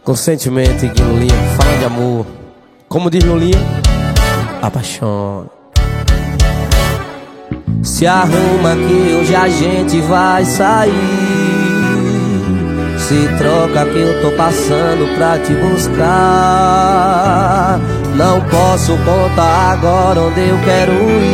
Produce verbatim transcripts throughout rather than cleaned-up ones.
Com sentimento que Lulinha fala de amor. Como diz Lulinha, apaixona. Se arruma que hoje a gente vai sair. Se troca que eu tô passando pra te buscar. Não posso contar agora onde eu quero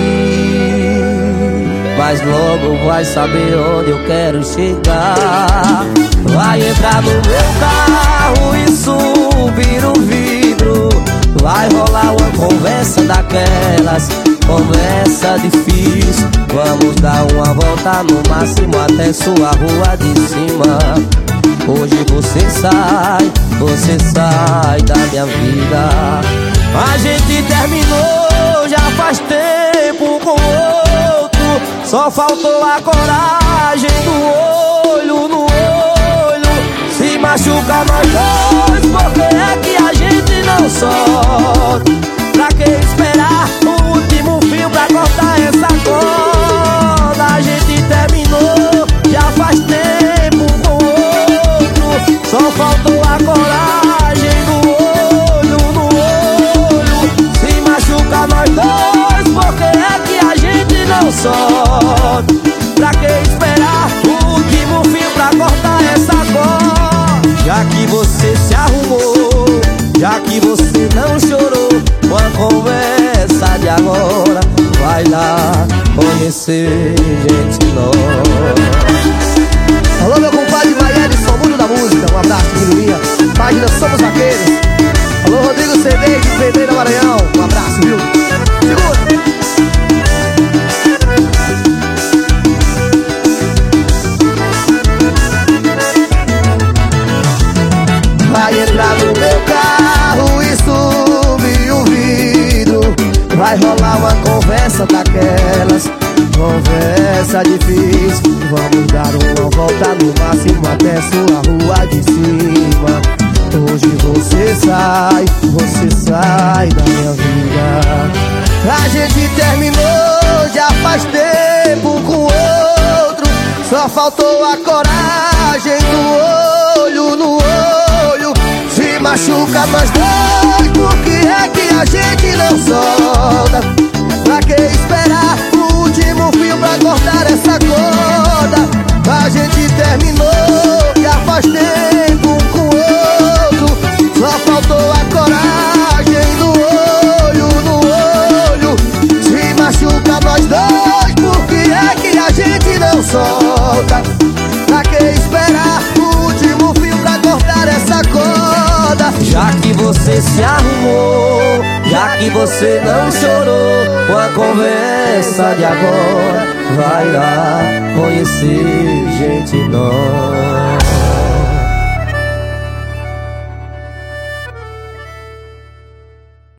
ir, mas logo vai saber onde eu quero chegar. Vai entrar no meu carro e subir o vidro. Vai rolar uma conversa daquelas, conversa difícil. Vamos dar uma volta no máximo até sua rua de cima. Hoje você sai, você sai da minha vida. A gente terminou já faz tempo com outro. Só faltou a coragem do olho no olho. Se machuca nós dois, porque é que a gente não solta. Pra que esperar o último fio pra cortar essa corda? A gente terminou já faz tempo com outro. Só faltou a coragem do olho no olho. Se machuca nós dois, porque é que a gente não solta. Pra que esperar o último fio pra cortar essa corda? Já que você se arrumou, já que você não chorou com a conversa de agora, vai lá conhecer gente nova. Alô, meu compadre Maiele, sou mundo da música. Um abraço, Lulinha. Página Somos Vaqueiros. Alô, Rodrigo C D de Pedreira, Maranhão. Um abraço, viu? Segura. Vai entrar no meu carro e subir o vidro. Vai rolar uma conversa daquelas, conversa difícil. Vamos dar uma volta no máximo até sua rua de cima. Hoje você sai, você sai da minha vida. A gente terminou já faz tempo com outro. Só faltou a coragem do olho no olho. Se machuca nós dois, porque é que a gente não solta. Pra que esperar o último fio pra cortar essa corda? A gente terminou já faz tempo com outro. Só faltou a coragem do olho no olho. Se machuca nós dois, porque é que a gente não solta. Pra que esperar o último fio pra cortar essa corda? Já que você se arrumou, já que você não chorou com a conversa de agora, vai lá conhecer gente nova.